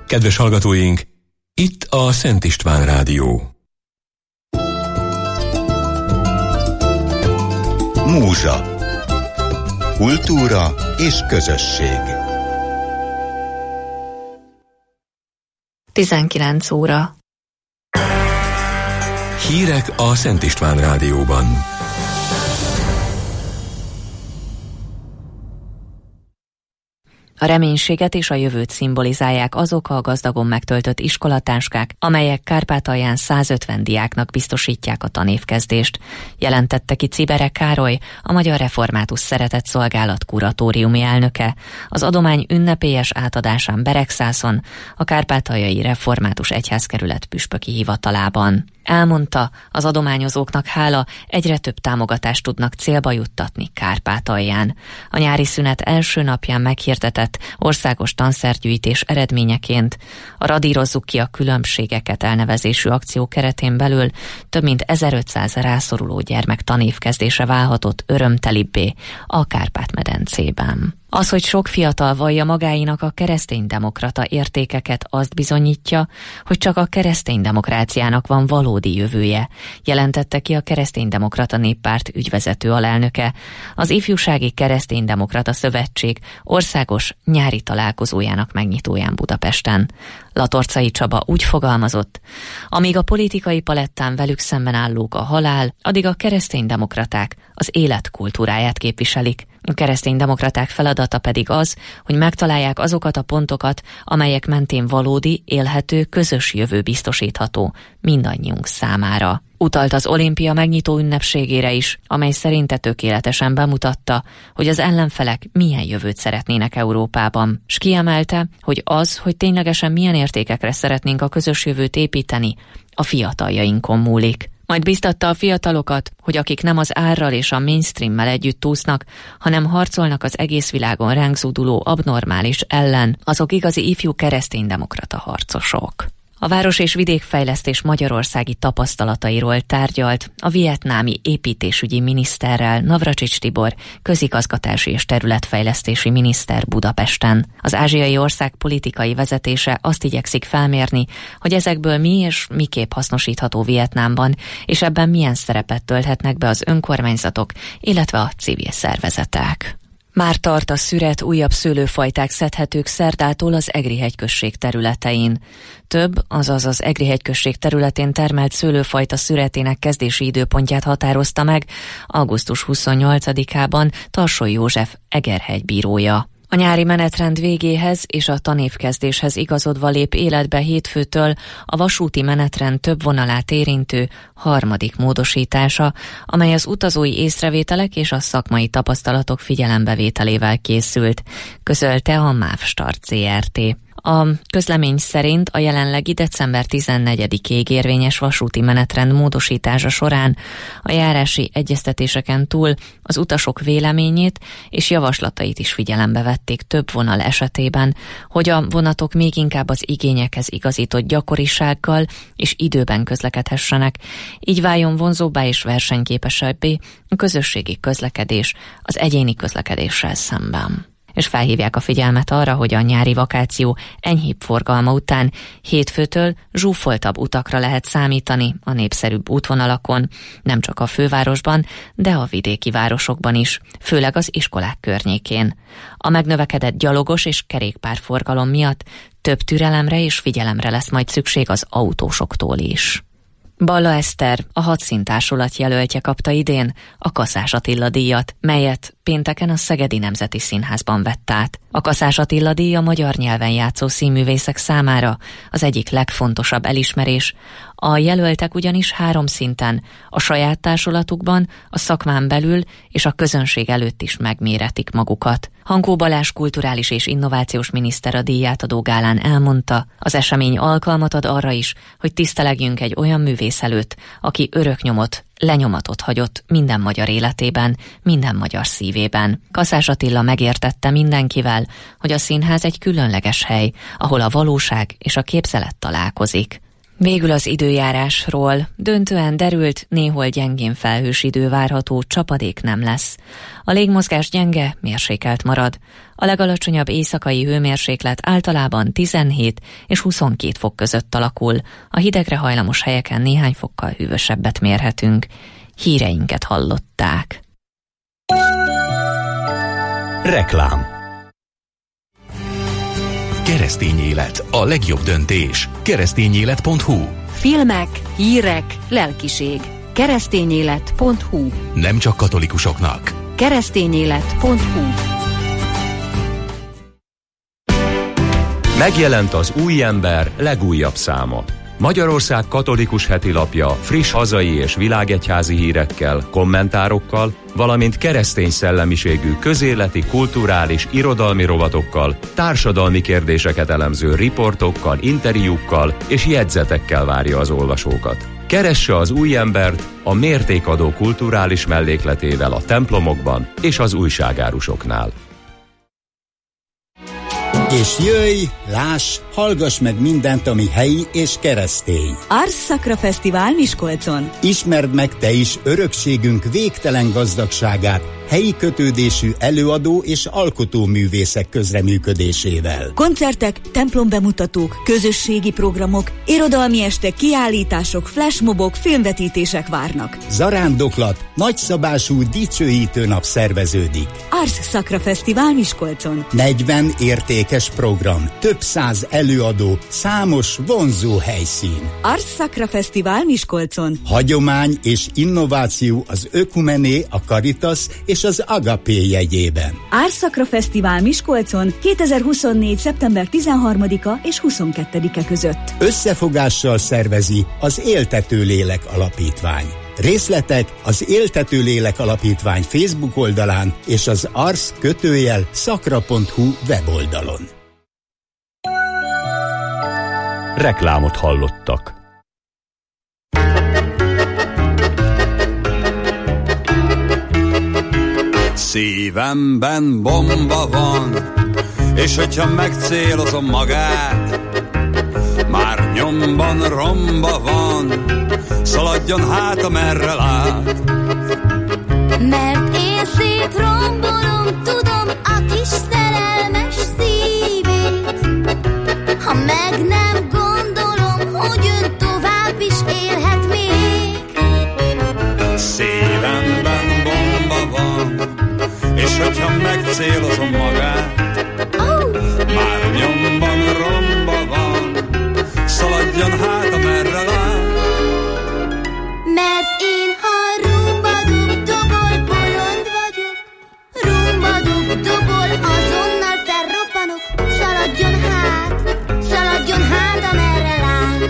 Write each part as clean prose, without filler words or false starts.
Kedves hallgatóink, itt a Szent István Rádió. Múzsa. Kultúra és közösség. 19 óra. Hírek a Szent István Rádióban. A reménységet és a jövőt szimbolizálják azok a gazdagon megtöltött iskolatáskák, amelyek Kárpátalján 150 diáknak biztosítják a tanévkezdést, jelentette ki Cibere Károly, a Magyar Református Szeretetszolgálat kuratóriumi elnöke, az adomány ünnepélyes átadásán Beregszászon, a Kárpátaljai Református Egyházkerület püspöki hivatalában. Elmondta, az adományozóknak hála egyre több támogatást tudnak célba juttatni Kárpátalján. A nyári szünet első napján meghirdetett országos tanszergyűjtés eredményeként a Radírozzuk ki a különbségeket elnevezésű akció keretén belül több mint 1500 rászoruló gyermek tanévkezdése válhatott örömtelibbé a Kárpát-medencében. Az, hogy sok fiatal vallja magáinak a kereszténydemokrata értékeket, azt bizonyítja, hogy csak a kereszténydemokráciának van valódi jövője, jelentette ki a Kereszténydemokrata Néppárt ügyvezető alelnöke, az Ifjúsági Kereszténydemokrata Szövetség országos nyári találkozójának megnyitóján Budapesten. Latorcai Csaba úgy fogalmazott: amíg a politikai palettán velük szemben állók a halál, addig a kereszténydemokraták az élet kultúráját képviselik. A kereszténydemokraták feladata pedig az, hogy megtalálják azokat a pontokat, amelyek mentén valódi, élhető, közös jövő biztosítható mindannyiunk számára. Utalt az olimpia megnyitó ünnepségére is, amely szerinte tökéletesen bemutatta, hogy az ellenfelek milyen jövőt szeretnének Európában, s kiemelte, hogy az, hogy ténylegesen milyen értékekre szeretnénk a közös jövőt építeni, a fiataljainkon múlik. Majd biztatta a fiatalokat, hogy akik nem az árral és a mainstreammel együtt úsznak, hanem harcolnak az egész világon ránk zúduló abnormális ellen, azok igazi ifjú kereszténydemokrata harcosok. A város- és vidékfejlesztés magyarországi tapasztalatairól tárgyalt a vietnámi építésügyi miniszterrel, Navracsics Tibor, közigazgatási és területfejlesztési miniszter Budapesten. Az ázsiai ország politikai vezetése azt igyekszik felmérni, hogy ezekből mi és miképp hasznosítható Vietnámban, és ebben milyen szerepet tölthetnek be az önkormányzatok, illetve a civil szervezetek. Már tart a szüret, újabb szőlőfajták szedhetők szerdától az Egri hegyközség területein. Több, azaz az Egri hegyközség területén termelt szőlőfajta szüretének kezdési időpontját határozta meg augusztus 28-ában Tarsoly József Egerhegybírója. A nyári menetrend végéhez és a tanévkezdéshez igazodva lép életbe hétfőtől a vasúti menetrend több vonalát érintő harmadik módosítása, amely az utazói észrevételek és a szakmai tapasztalatok figyelembevételével készült, közölte a MÁV Start Zrt. A közlemény szerint a jelenlegi december 14-ig érvényes vasúti menetrend módosítása során a járási egyeztetéseken túl az utasok véleményét és javaslatait is figyelembe vették több vonal esetében, hogy a vonatok még inkább az igényekhez igazított gyakorisággal és időben közlekedhessenek, így váljon vonzóbbá és versenyképesebbé a közösségi közlekedés az egyéni közlekedéssel szemben. És felhívják a figyelmet arra, hogy a nyári vakáció enyhébb forgalma után hétfőtől zsúfoltabb utakra lehet számítani a népszerűbb útvonalakon, nem csak a fővárosban, de a vidéki városokban is, főleg az iskolák környékén. A megnövekedett gyalogos és kerékpárforgalom miatt több türelemre és figyelemre lesz majd szükség az autósoktól is. Balla Eszter, a Hadszíntársulat jelöltje kapta idén a Kaszás Attila díjat, melyet pénteken a Szegedi Nemzeti Színházban vett át. A Kaszás Attila díj a magyar nyelven játszó színművészek számára az egyik legfontosabb elismerés. A jelöltek ugyanis 3 szinten, a saját társulatukban, a szakmán belül és a közönség előtt is megméretik magukat. Hankó Balázs kulturális és innovációs miniszter a díjátadó gálán elmondta, az esemény alkalmat ad arra is, hogy tisztelegjünk egy olyan művész előtt, aki öröknyomot, lenyomatot hagyott minden magyar életében, minden magyar szívében. Kaszás Attila megértette mindenkivel, hogy a színház egy különleges hely, ahol a valóság és a képzelet találkozik. Végül az időjárásról. Döntően derült, néhol gyengén felhős idő várható, csapadék nem lesz. A légmozgás gyenge, mérsékelt marad. A legalacsonyabb éjszakai hőmérséklet általában 17 és 22 fok között alakul. A hidegre hajlamos helyeken néhány fokkal hűvösebbet mérhetünk. Híreinket hallották. Reklám. Keresztény élet, a legjobb döntés. Keresztényélet.hu. Filmek, hírek, lelkiség. Keresztényélet.hu. Nem csak katolikusoknak. Keresztényélet.hu. Megjelent az Új Ember legújabb száma. Magyarország katolikus hetilapja friss hazai és világegyházi hírekkel, kommentárokkal, valamint keresztény szellemiségű közéleti, kulturális, irodalmi rovatokkal, társadalmi kérdéseket elemző riportokkal, interjúkkal és jegyzetekkel várja az olvasókat. Keresse az Új Embert a mértékadó kulturális mellékletével a templomokban és az újságárusoknál. És jöjj, láss, hallgass meg mindent, ami helyi és keresztény. Ars Sacra Fesztivál Miskolcon. Ismerd meg te is örökségünk végtelen gazdagságát, helyi kötődésű előadó és alkotóművészek közreműködésével. Koncertek, templombemutatók, közösségi programok, irodalmi estek, kiállítások, flashmobok, filmvetítések várnak. Zarándoklat, nagyszabású dicsőítő nap szerveződik. Ars Sacra Fesztivál Miskolcon. 40 értékes program, több száz előadó, számos vonzó helyszín. Ars Sacra Fesztivál Miskolcon. Hagyomány és innováció az Ökumené, a Caritas és az Agapé jegyében. Ars Sacra Fesztivál Miskolcon 2024. szeptember 13-a és 22-e között. Összefogással szervezi az Éltető Lélek Alapítvány. Részletek az Éltető Lélek Alapítvány Facebook oldalán és az ars-sacra.hu weboldalon. Reklámot hallottak. Szívemben bomba van, és hogyha megcélozom magát, már nyomban romba van, szaladjon hát, amerre lát. Mert én szétrombolom, tudom, a kis szerelmes szívét. Ha meg nem gondolom, hogy ön tovább is élhet még. Szívemben bomba van, és hogyha megcélozom magát, már nyomban romba van, szaladjon hát, amerre lát. Mert én, ha rumba-dub dobol, bolond vagyok, rumba-dub dobol, azonnal felrobbanok, szaladjon hát, amerre lát.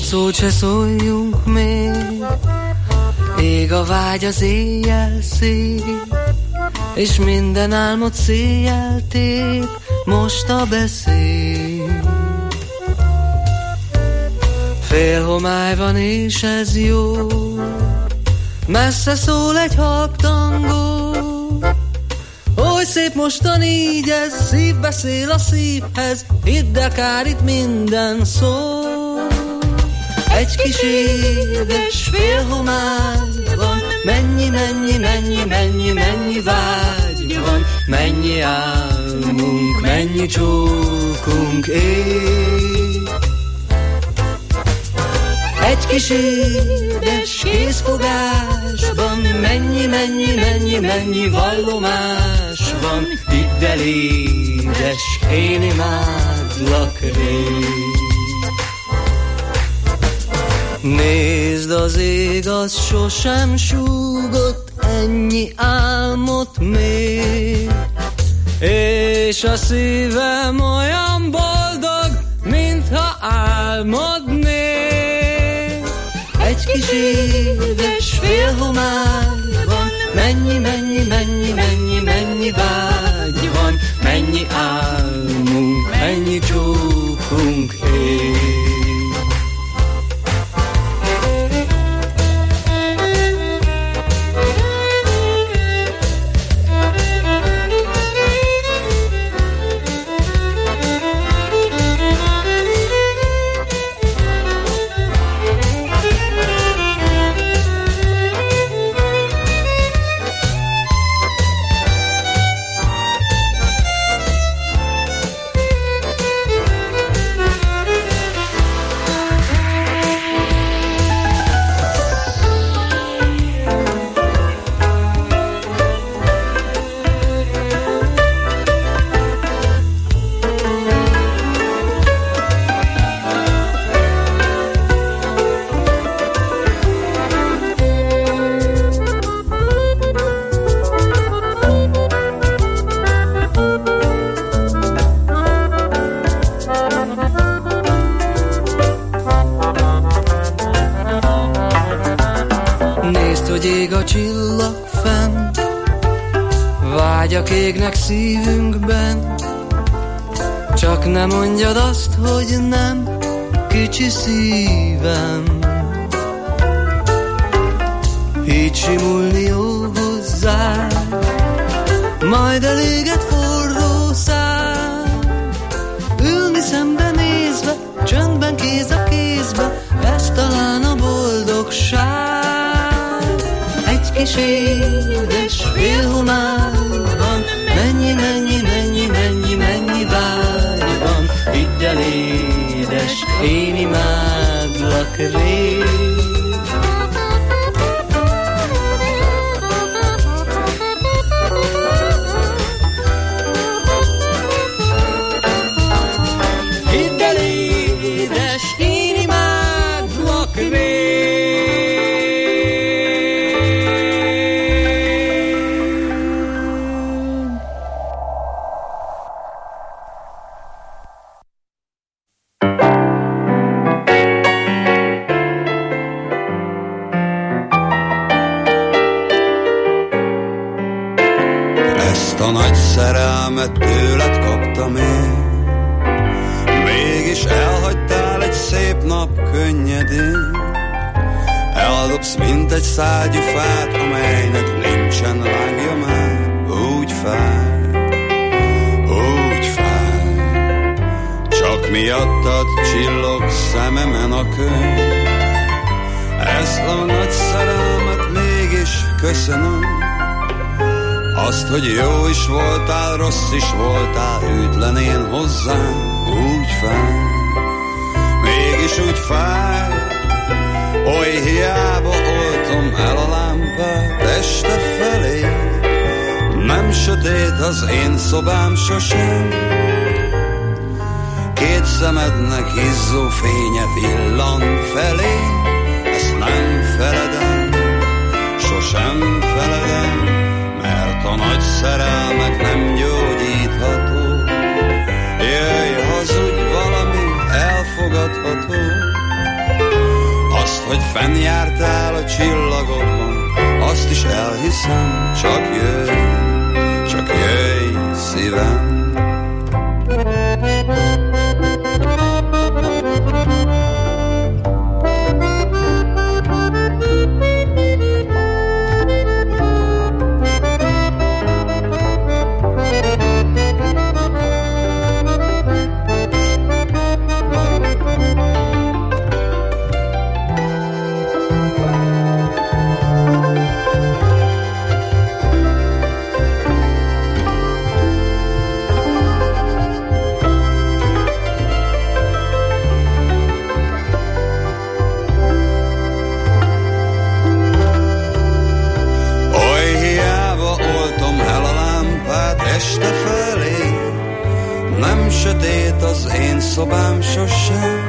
szót se szóljunk még, ég a vágy az éjjel szép, és minden álmod széjjel tép, most a beszéd. Fél homály van és ez jó, messze szól egy halk tangó. Oly szép mostan így ez, szív beszél a szívhez, hidd el, kár itt minden szó. Egy kis édes fél homály van, mennyi, mennyi, mennyi, mennyi, mennyi vágy van, mennyi álmunk, mennyi csókunk ég. Egy kis édes kézfogásban mennyi, mennyi, mennyi, mennyi vallomás van. Hidd el, édes, én imádlak rég. Nézd, az ég, az sosem súgott ennyi álmot még, és a szívem olyan boldog, mintha álmodnék. Egy kis édes fél homály van, mennyi, mennyi, mennyi, mennyi, mennyi vágy van, mennyi álmunk, mennyi csókunk ég. Vágyak égnek szívünkben, csak ne mondjad azt, hogy nem, kicsi szívem. Így simulni jó hozzá, majd eléged forró szám. Ülni szembe nézve, csöndben kéz a kézbe, ez talán a boldogság. Egy kis édes fél homály van, mennyi, mennyi, mennyi, mennyi, mennyi vágy van. Hidd el, édes, én imádlak rég. Hidd el, édes, én imádlak rég. A nagy szerelmet tőled kaptam én, mégis elhagytál egy szép nap könnyedén. Eldobsz, mint egy szágyú fát, amelynek nincsen lángja már. Úgy fáj, úgy fáj, csak miattad csillog szememen a könyv. Ezt a nagy szerelmet mégis köszönöm, azt, hogy jó is voltál, rossz is voltál, hűtlen én hozzám. Úgy fáj, mégis úgy fáj, oly hiába oltom el a lámpát este felé. Nem sötét az én szobám sosem, két szemednek izzó fénye villan felé. Ezt nem feledem, sosem feledem, mert a nagy szerelmek nem gyógyítható. Jöjj, hazudj, valami elfogadható. hogy fennjártál a csillagokban, azt is elhiszem, csak jöjj szívem. Este felé nem sötét az én szobám sosem,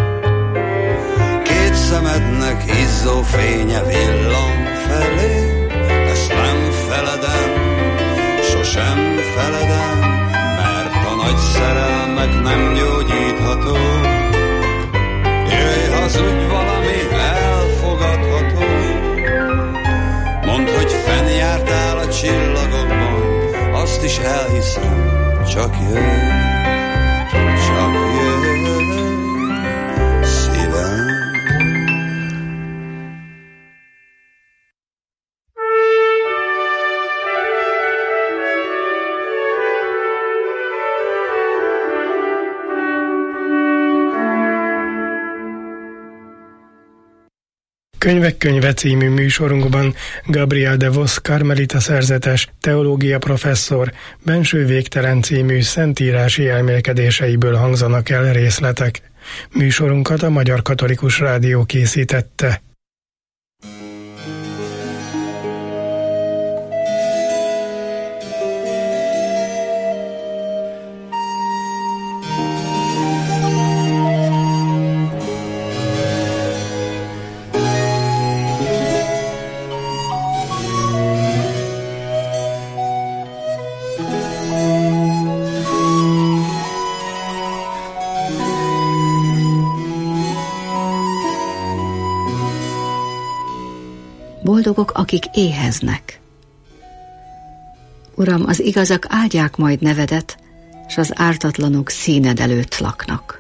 két szemednek izzó fénye villan felé, ezt nem feledem, sosem feledem, mert a nagy szerelmek nem gyógyítható. Jöjj, hazudj, valami elfogadható, mondd, hogy fennjártál a csillagokban, azt is elhiszem, csak jöjj szívem. Könyvek könyve című műsorunkban Gabriel de Vos karmelita szerzetes, teológia professzor Benső végtelen című szentírási elmélkedéseiből hangzanak el részletek. Műsorunkat a Magyar Katolikus Rádió készítette. Boldogok, akik éheznek. Uram, az igazak áldják majd nevedet, s az ártatlanok színed előtt laknak.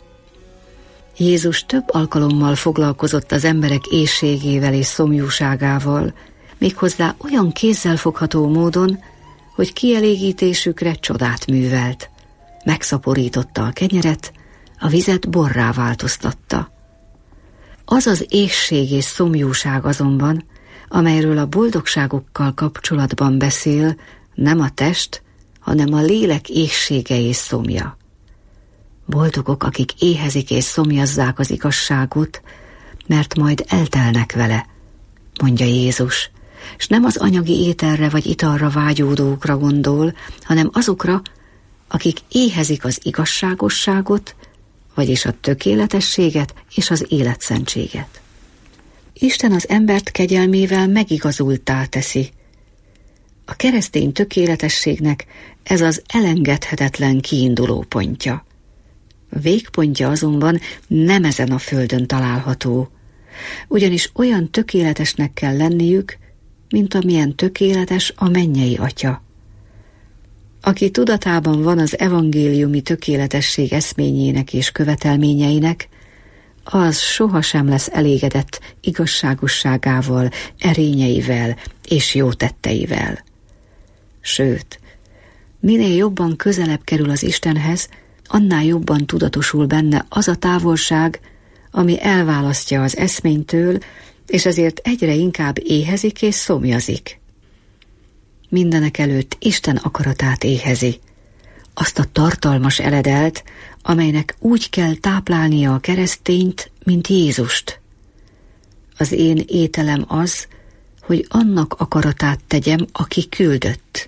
Jézus több alkalommal foglalkozott az emberek éhségével és szomjúságával, méghozzá olyan kézzelfogható módon, hogy kielégítésükre csodát művelt. Megszaporította a kenyeret, a vizet borrá változtatta. Az az éhség és szomjúság azonban, amelyről a boldogságokkal kapcsolatban beszél, nem a test, hanem a lélek éhsége és szomja. Boldogok, akik éhezik és szomjazzák az igazságot, mert majd eltelnek vele, mondja Jézus, és nem az anyagi ételre vagy italra vágyódókra gondol, hanem azokra, akik éhezik az igazságosságot, vagyis a tökéletességet és az életszentséget. Isten az embert kegyelmével megigazulttá teszi. A keresztény tökéletességnek ez az elengedhetetlen kiinduló pontja. A végpontja azonban nem ezen a földön található, ugyanis olyan tökéletesnek kell lenniük, mint amilyen tökéletes a mennyei Atya. Aki tudatában van az evangéliumi tökéletesség eszményének és követelményeinek, az sohasem lesz elégedett igazságosságával, erényeivel és jó tetteivel. Sőt, minél jobban közelebb kerül az Istenhez, annál jobban tudatosul benne az a távolság, ami elválasztja az eszménytől, és ezért egyre inkább éhezik és szomjazik. Mindenekelőtt Isten akaratát éhezi, azt a tartalmas eledelt, amelynek úgy kell táplálnia a keresztényt, mint Jézust. Az én ételem az, hogy annak akaratát tegyem, aki küldött.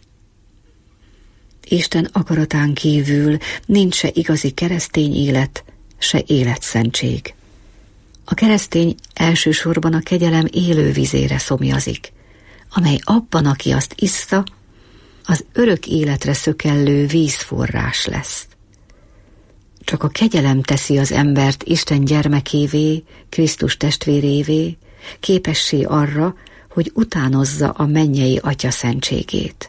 Isten akaratán kívül nincs se igazi keresztény élet, se életszentség. A keresztény elsősorban a kegyelem élővizére szomjazik, amely abban, aki azt issza, az örök életre szökellő vízforrás lesz. Csak a kegyelem teszi az embert Isten gyermekévé, Krisztus testvérévé, képessé arra, hogy utánozza a mennyei Atya szentségét.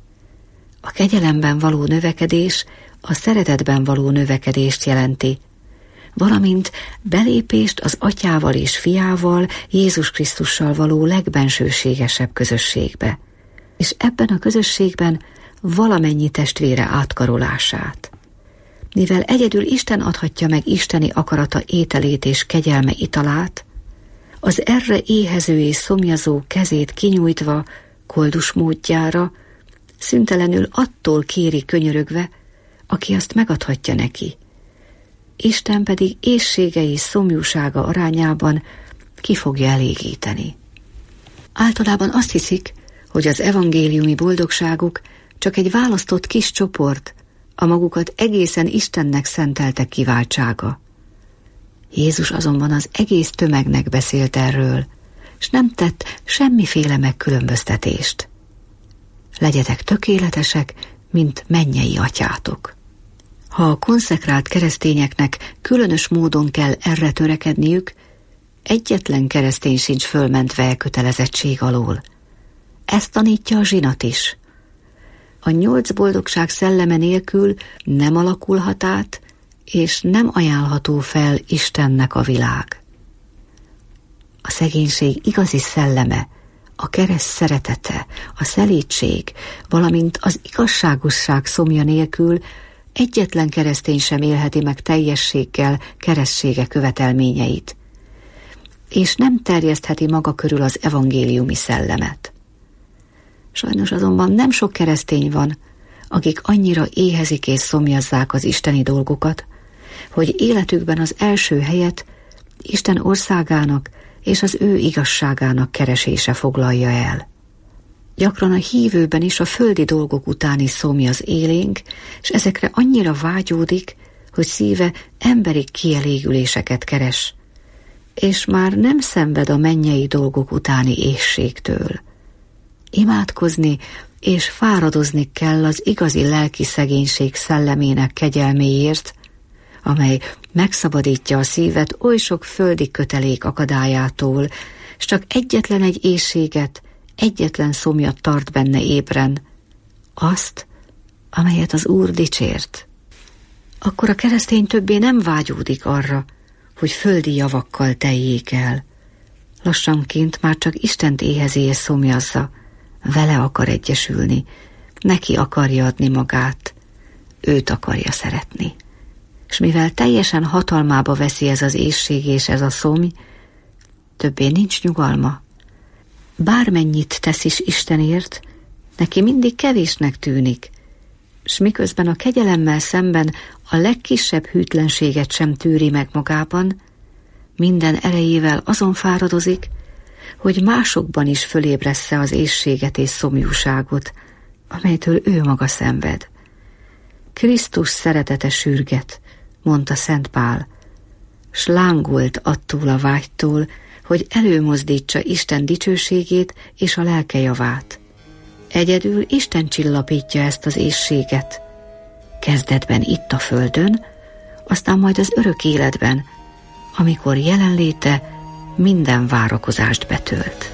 A kegyelemben való növekedés a szeretetben való növekedést jelenti, valamint belépést az Atyával és Fiával, Jézus Krisztussal való legbensőségesebb közösségbe, és ebben a közösségben valamennyi testvére átkarolását. Mivel egyedül Isten adhatja meg isteni akarata ételét és kegyelme italát, az erre éhező és szomjazó kezét kinyújtva koldus módjára, szüntelenül attól kéri könyörögve, aki azt megadhatja neki. Isten pedig éhsége és szomjúsága arányában ki fogja elégíteni. Általában azt hiszik, hogy az evangéliumi boldogságuk csak egy választott kis csoport, a magukat egészen Istennek szentelte kiváltsága. Jézus azonban az egész tömegnek beszélt erről, s nem tett semmiféle megkülönböztetést. Legyetek tökéletesek, mint mennyei atyátok. Ha a konszekrált keresztényeknek különös módon kell erre törekedniük, egyetlen keresztény sincs fölmentve elkötelezettség alól. Ezt tanítja a zsinat is. A 8 boldogság szelleme nélkül nem alakulhat át, és nem ajánlható fel Istennek a világ. A szegénység igazi szelleme, a kereszt szeretete, a szelídség, valamint az igazságosság szomja nélkül egyetlen keresztény sem élheti meg teljességgel keresztsége követelményeit, és nem terjesztheti maga körül az evangéliumi szellemet. Sajnos azonban nem sok keresztény van, akik annyira éhezik és szomjazzák az isteni dolgokat, hogy életükben az első helyet Isten országának és az ő igazságának keresése foglalja el. Gyakran a hívőben is a földi dolgok utáni szomj az élénk, és ezekre annyira vágyódik, hogy szíve emberi kielégüléseket keres, és már nem szenved a mennyei dolgok utáni éhségtől. Imádkozni és fáradozni kell az igazi lelki szegénység szellemének kegyelméért, amely megszabadítja a szívet oly sok földi kötelék akadályától, s csak egyetlen egy éhséget, egyetlen szomjat tart benne ébren, azt, amelyet az Úr dicsért. Akkor a keresztény többé nem vágyódik arra, hogy földi javakkal teljék el. Lassanként már csak Istent éhezi és szomjazza, vele akar egyesülni, neki akarja adni magát, őt akarja szeretni. És mivel teljesen hatalmába veszi ez az éhség és ez a szomj, többé nincs nyugalma. Bármennyit tesz is Istenért, neki mindig kevésnek tűnik, s miközben a kegyelemmel szemben a legkisebb hűtlenséget sem tűri meg magában, minden erejével azon fáradozik, hogy másokban is fölébressze az éhséget és szomjúságot, amelytől ő maga szenved. Krisztus szeretete sürget, mondta Szent Pál, s lángolt attól a vágytól, hogy előmozdítsa Isten dicsőségét és a lelke javát. Egyedül Isten csillapítja ezt az éhséget. Kezdetben itt a földön, aztán majd az örök életben, amikor jelenléte minden várakozást betölt.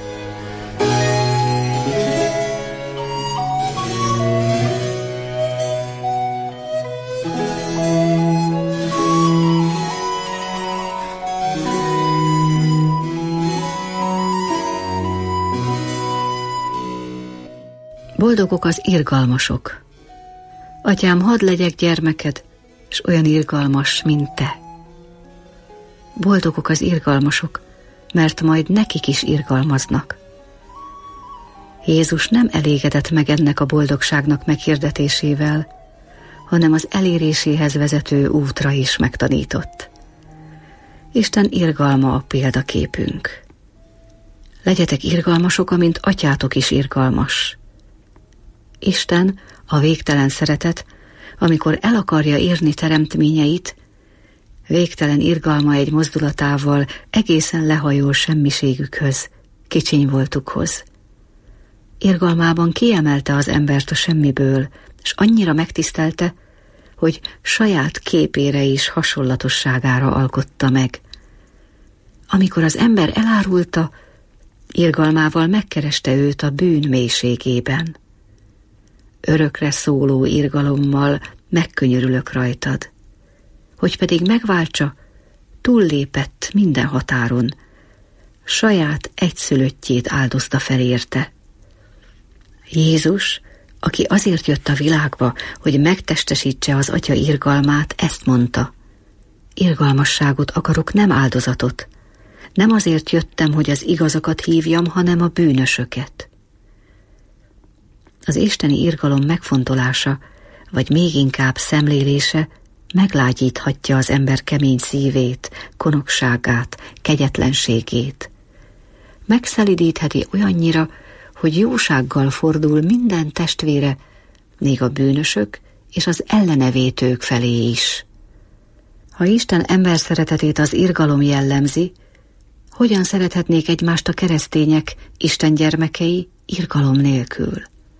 Boldogok az irgalmasok. Atyám, hadd legyek gyermeked, s olyan irgalmas, mint te. Boldogok az irgalmasok, mert majd nekik is irgalmaznak. Jézus nem elégedett meg ennek a boldogságnak meghirdetésével, hanem az eléréséhez vezető útra is megtanított. Isten irgalma a példaképünk. Legyetek irgalmasok, amint atyátok is irgalmas. Isten, a végtelen szeretet, amikor el akarja érni teremtményeit, végtelen irgalma egy mozdulatával egészen lehajol semmiségükhöz, kicsiny voltukhoz. Irgalmában kiemelte az embert a semmiből, és annyira megtisztelte, hogy saját képére és hasonlatosságára alkotta meg. Amikor az ember elárulta, irgalmával megkereste őt a bűn mélységében. Örökre szóló irgalommal megkönyörülök rajtad, hogy pedig megváltsa, túllépett minden határon, saját egyszülöttjét áldozta fel érte. Jézus, aki azért jött a világba, hogy megtestesítse az Atya irgalmát, ezt mondta: irgalmasságot akarok, nem áldozatot. Nem azért jöttem, hogy az igazakat hívjam, hanem a bűnösöket. Az isteni irgalom megfontolása, vagy még inkább szemlélése meglágyíthatja az ember kemény szívét, konokságát, kegyetlenségét. Megszelidítheti olyannyira, hogy jósággal fordul minden testvére, még a bűnösök és az ellenevétők felé is. Ha Isten ember szeretetét az irgalom jellemzi, hogyan szerethetnék egymást a keresztények, Isten gyermekei irgalom nélkül?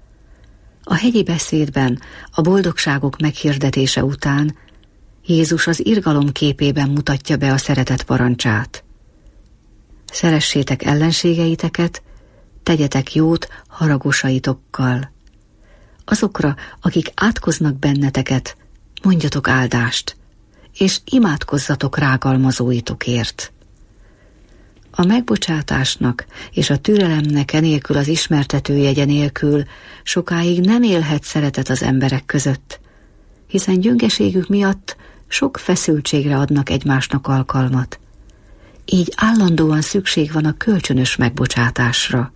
A hegyi beszédben, a boldogságok meghirdetése után Jézus az irgalom képében mutatja be a szeretet parancsát. Szeressétek ellenségeiteket, tegyetek jót haragosaitokkal. Azokra, akik átkoznak benneteket, mondjatok áldást, és imádkozzatok rágalmazóitokért. A megbocsátásnak és a türelemnek enélkül, az ismertetőjegye nélkül sokáig nem élhet szeretet az emberek között, hiszen gyöngeségük miatt sok feszültségre adnak egymásnak alkalmat. Így állandóan szükség van a kölcsönös megbocsátásra.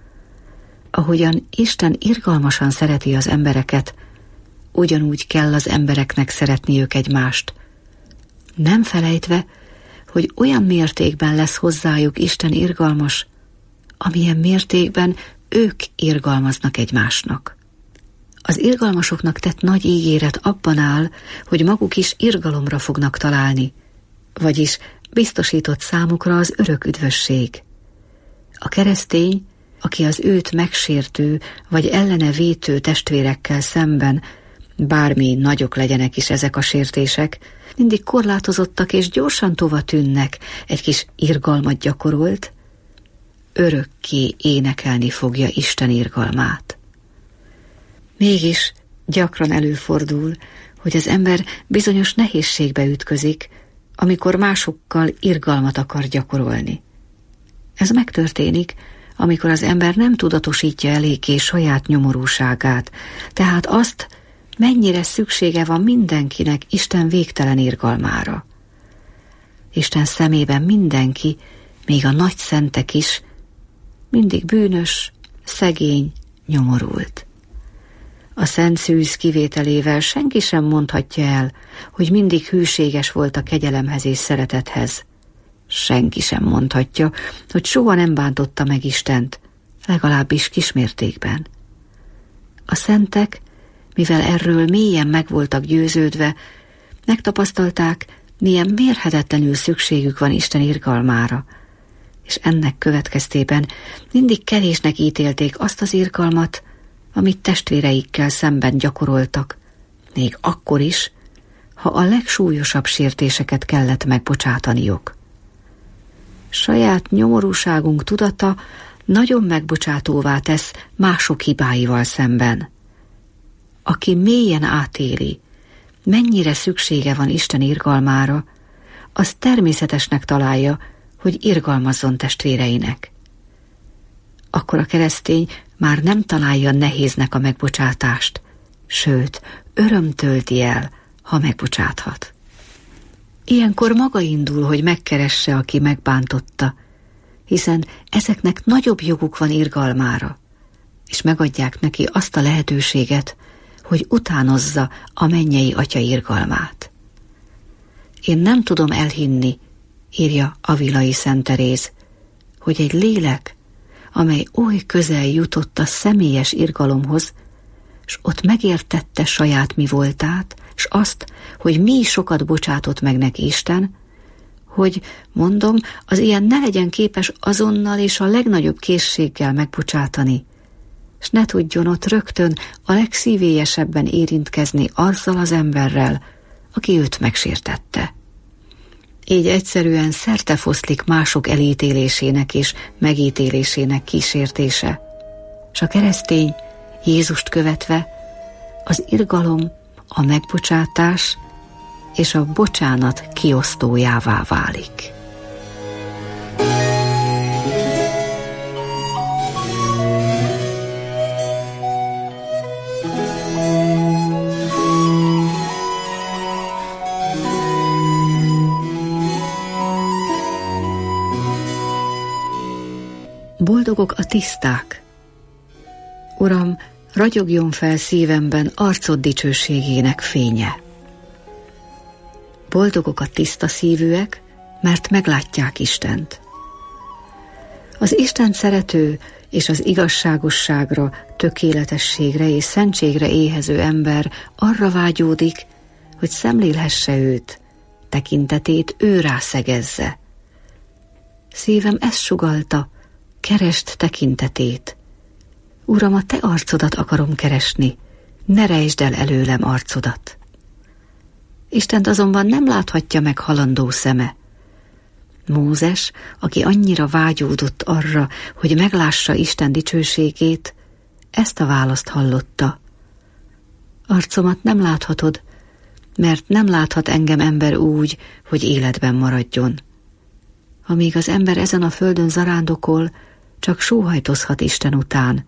Ahogyan Isten irgalmasan szereti az embereket, ugyanúgy kell az embereknek szeretniük egymást, nem felejtve, hogy olyan mértékben lesz hozzájuk Isten irgalmas, amilyen mértékben ők irgalmaznak egymásnak. Az irgalmasoknak tett nagy ígéret abban áll, hogy maguk is irgalomra fognak találni, vagyis biztosított számukra az örök üdvösség. A keresztény, aki az őt megsértő vagy ellene vétő testvérekkel szemben, bármi nagyok legyenek is ezek a sértések, mindig korlátozottak és gyorsan tova tűnnek, egy kis irgalmat gyakorolt, örökké énekelni fogja Isten irgalmát. Mégis gyakran előfordul, hogy az ember bizonyos nehézségbe ütközik, amikor másokkal irgalmat akar gyakorolni. Ez megtörténik, amikor az ember nem tudatosítja eléggé saját nyomorúságát, tehát azt, mennyire szüksége van mindenkinek Isten végtelen irgalmára. Isten szemében mindenki, még a nagy szentek is, mindig bűnös, szegény, nyomorult. A szent szűz kivételével senki sem mondhatja el, hogy mindig hűséges volt a kegyelemhez és szeretethez. Senki sem mondhatja, hogy soha nem bántotta meg Istent, legalábbis kismértékben. A szentek, mivel erről mélyen meg voltak győződve, megtapasztalták, milyen mérhetetlenül szükségük van Isten irgalmára, és ennek következtében mindig kevésnek ítélték azt az irgalmat, amit testvéreikkel szemben gyakoroltak, még akkor is, ha a legsúlyosabb sértéseket kellett megbocsátaniuk. Saját nyomorúságunk tudata nagyon megbocsátóvá tesz mások hibáival szemben. Aki mélyen átéli, mennyire szüksége van Isten irgalmára, az természetesnek találja, hogy irgalmazzon testvéreinek. Akkor a keresztény már nem találja nehéznek a megbocsátást, sőt, öröm tölti el, ha megbocsáthat. Ilyenkor maga indul, hogy megkeresse, aki megbántotta, hiszen ezeknek nagyobb joguk van irgalmára, és megadják neki azt a lehetőséget, hogy utánozza a mennyei Atya irgalmát. Én nem tudom elhinni, írja Avilai Szent Teréz, hogy egy lélek, amely oly közel jutott a személyes irgalomhoz, s ott megértette saját mi voltát, s azt, hogy mi sokat bocsátott meg neki Isten, hogy, mondom, az ilyen ne legyen képes azonnal és a legnagyobb készséggel megbocsátani, s ne tudjon ott rögtön a legszívélyesebben érintkezni azzal az emberrel, aki őt megsértette. Így egyszerűen szertefoszlik mások elítélésének és megítélésének kísértése, s a keresztény Jézust követve az irgalom, a megbocsátás és a bocsánat kiosztójává válik. Boldogok a tiszták. Uram, ragyogjon fel szívemben arcod dicsőségének fénye. Boldogok a tiszta szívűek, mert meglátják Istent. Az Isten szerető és az igazságosságra, tökéletességre és szentségre éhező ember arra vágyódik, hogy szemlélhesse őt, tekintetét ő rászegezze. Szívem ezt sugallta, keresd tekintetét. Uram, a te arcodat akarom keresni, ne rejtsd el előlem arcodat. Istent azonban nem láthatja meg halandó szeme. Mózes, aki annyira vágyódott arra, hogy meglássa Isten dicsőségét, ezt a választ hallotta. Arcomat nem láthatod, mert nem láthat engem ember úgy, hogy életben maradjon. Amíg az ember ezen a földön zarándokol, csak sóhajtozhat Isten után.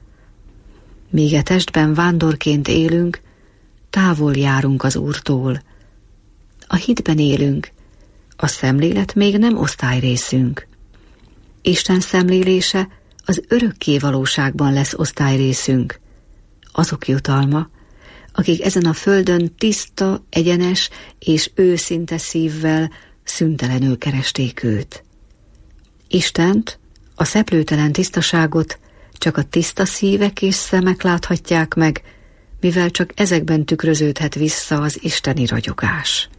Míg a testben vándorként élünk, távol járunk az Úrtól. A hitben élünk, a szemlélet még nem osztályrészünk. Isten szemlélése az örökké valóságban lesz osztályrészünk. Azok jutalma, akik ezen a földön tiszta, egyenes és őszinte szívvel szüntelenül keresték őt. Istent, a szeplőtelen tisztaságot csak a tiszta szívek és szemek láthatják meg, mivel csak ezekben tükröződhet vissza az isteni ragyogás.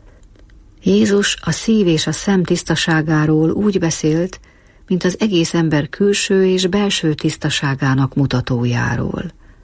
Jézus a szív és a szem tisztaságáról úgy beszélt, mint az egész ember külső és belső tisztaságának mutatójáról.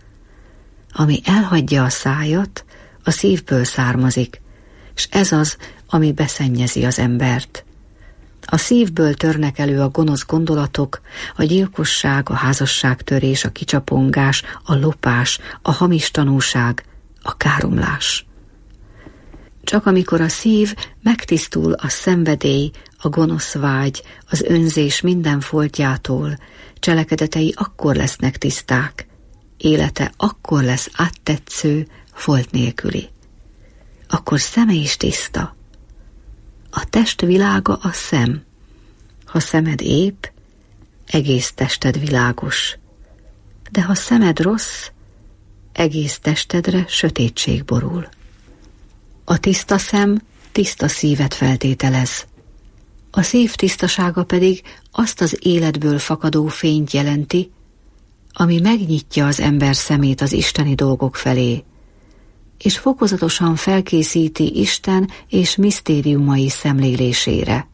Ami elhagyja a szájat, a szívből származik, és ez az, ami beszennyezi az embert. A szívből törnek elő a gonosz gondolatok, a gyilkosság, a házasságtörés, a kicsapongás, a lopás, a hamis tanúság, a káromlás. Csak amikor a szív megtisztul a szenvedély, a gonosz vágy, az önzés minden foltjától, cselekedetei akkor lesznek tiszták, élete akkor lesz áttetsző, folt nélküli. Akkor szeme is tiszta. A test világa a szem. Ha szemed ép, egész tested világos. De ha szemed rossz, egész testedre sötétség borul. A tiszta szem tiszta szívet feltételez. A szív tisztasága pedig azt az életből fakadó fényt jelenti, ami megnyitja az ember szemét az isteni dolgok felé, és fokozatosan felkészíti Isten és misztériumai szemlélésére.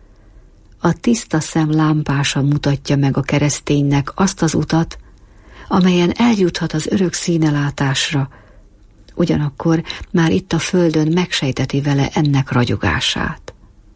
A tiszta szem lámpása mutatja meg a kereszténynek azt az utat, amelyen eljuthat az örök színelátásra, ugyanakkor már itt a földön megsejteti vele ennek ragyogását.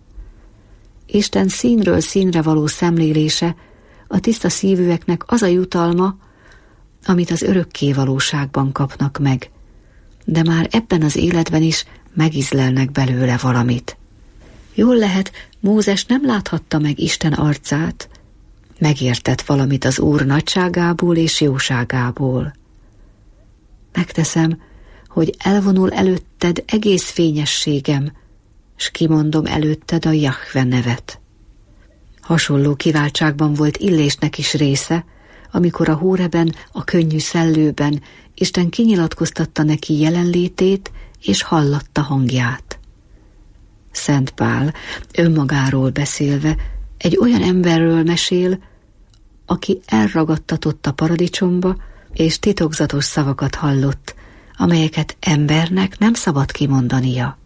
Isten színről színre való szemlélése a tiszta szívűeknek az a jutalma, amit az örökké valóságban kapnak meg, de már ebben az életben is megízlelnek belőle valamit. Jól lehet, Mózes nem láthatta meg Isten arcát, megértett valamit az Úr nagyságából és jóságából. Megteszem, hogy elvonul előtted egész fényességem, s kimondom előtted a Jahve nevet. Hasonló kiváltságban volt Illésnek is része, amikor a Hóreben, a könnyű szellőben Isten kinyilatkoztatta neki jelenlétét, és hallatta hangját. Szent Pál önmagáról beszélve egy olyan emberről mesél, aki elragadtatott a paradicsomba, és titokzatos szavakat hallott, amelyeket embernek nem szabad kimondania.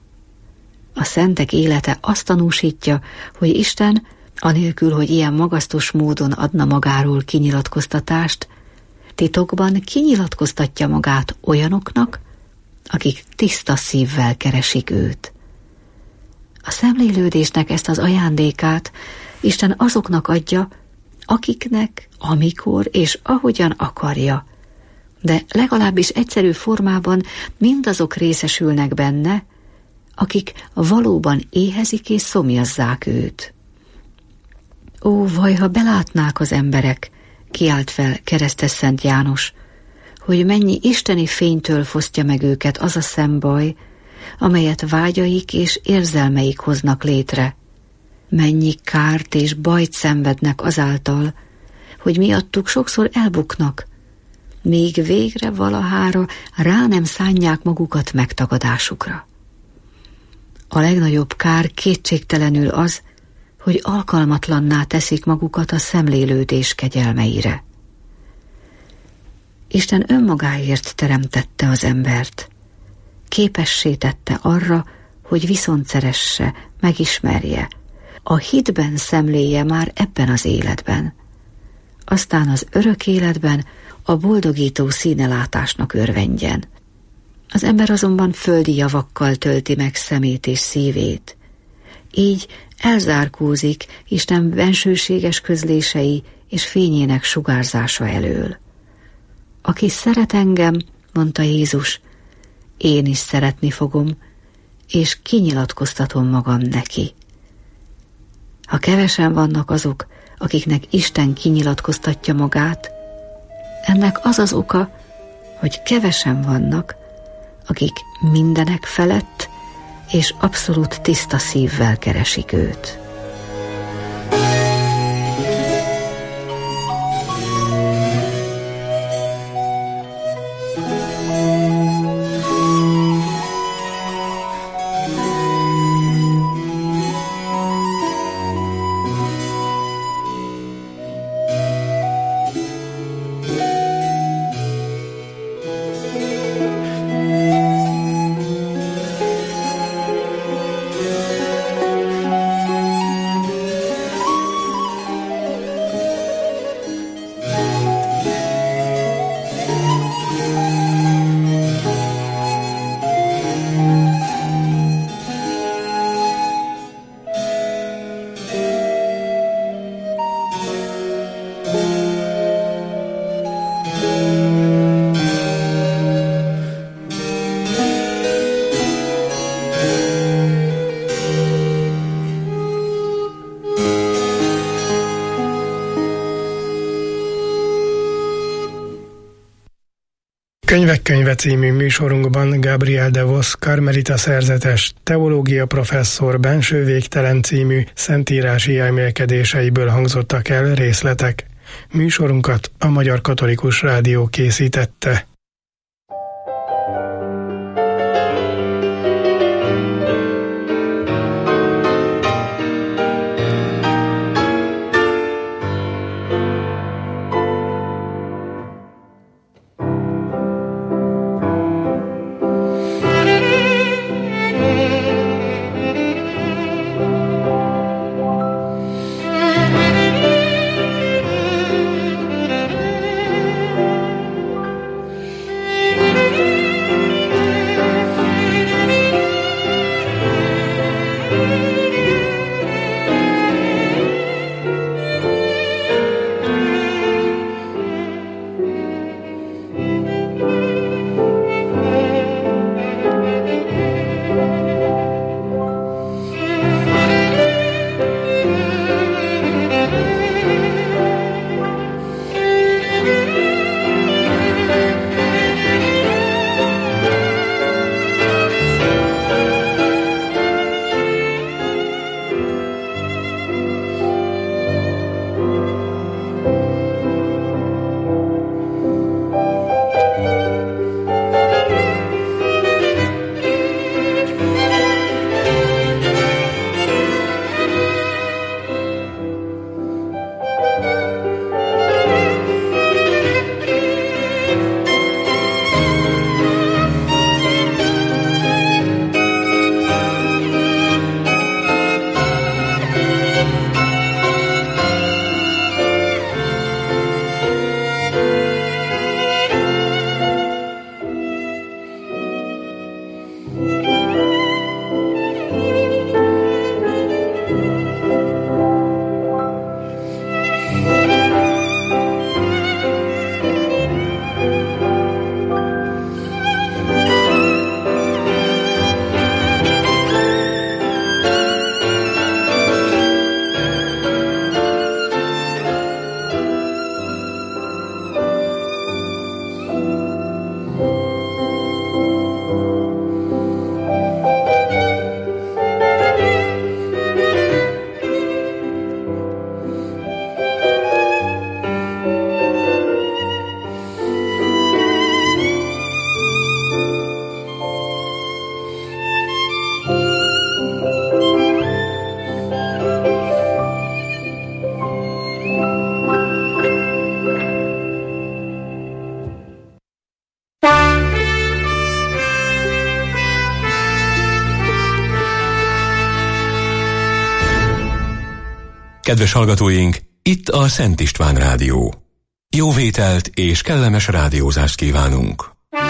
A szentek élete azt tanúsítja, hogy Isten, anélkül, hogy ilyen magasztos módon adna magáról kinyilatkoztatást, titokban kinyilatkoztatja magát olyanoknak, akik tiszta szívvel keresik őt. A szemlélődésnek ezt az ajándékát Isten azoknak adja, akiknek, amikor és ahogyan akarja, de legalábbis egyszerű formában mindazok részesülnek benne, akik valóban éhezik és szomjazzák őt. Ó, vajha belátnák az emberek, kiált fel keresztes Szent János, hogy mennyi isteni fénytől fosztja meg őket az a szembaj, amelyet vágyaik és érzelmeik hoznak létre. Mennyi kárt és bajt szenvednek azáltal, hogy miattuk sokszor elbuknak, míg végre valahára rá nem szánják magukat megtagadásukra. A legnagyobb kár kétségtelenül az, hogy alkalmatlanná teszik magukat a szemlélődés kegyelmeire. Isten önmagáért teremtette az embert. Képessé tette arra, hogy viszont szeresse, megismerje, a hitben szemléje már ebben az életben. Aztán az örök életben a boldogító színelátásnak örvendjen. Az ember azonban földi javakkal tölti meg szemét és szívét. Így elzárkózik Isten bensőséges közlései és fényének sugárzása elől. Aki szeret engem, mondta Jézus, én is szeretni fogom, és kinyilatkoztatom magam neki. Ha kevesen vannak azok, akiknek Isten kinyilatkoztatja magát, ennek az az oka, hogy kevesen vannak, akik mindenek felett és abszolút tiszta szívvel keresik őt. Könyvek könyve című műsorunkban Gabriel de Vos karmelita szerzetes, teológia professzor Benső végtelen című szentírási elmélkedéseiből hangzottak el részletek. Műsorunkat a Magyar Katolikus Rádió készítette. Kedves hallgatóink, itt a Szent István Rádió. Jó vételt és kellemes rádiózást kívánunk!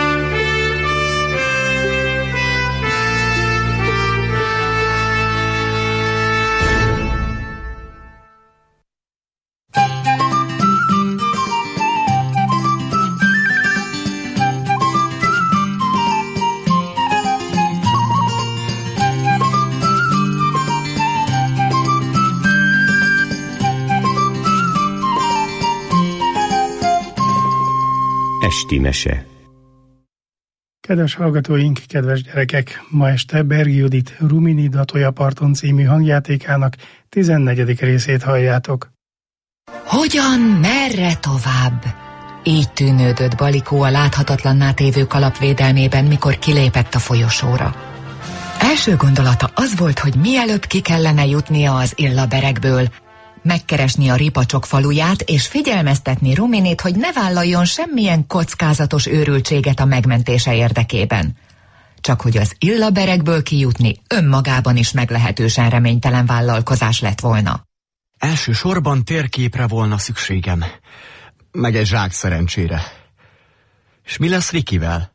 Esti mese. Kedves hallgatóink, kedves gyerekek! Ma este Bergi Judit Rumini Datoja-parton című hangjátékának 14. részét halljátok. Hogyan, merre tovább? Így tűnődött Balikó a láthatatlanná tévő kalap védelmében, mikor kilépett a folyosóra. Első gondolata az volt, hogy mielőbb ki kellene jutnia az illaberekből, megkeresni a ripacsok faluját, és figyelmeztetni Ruminit, hogy ne vállaljon semmilyen kockázatos őrültséget a megmentése érdekében. Csak hogy az illaberekből kijutni önmagában is meglehetősen reménytelen vállalkozás lett volna. Elsősorban térképre volna szükségem, meg egy zsák szerencsére. És mi lesz Rikivel?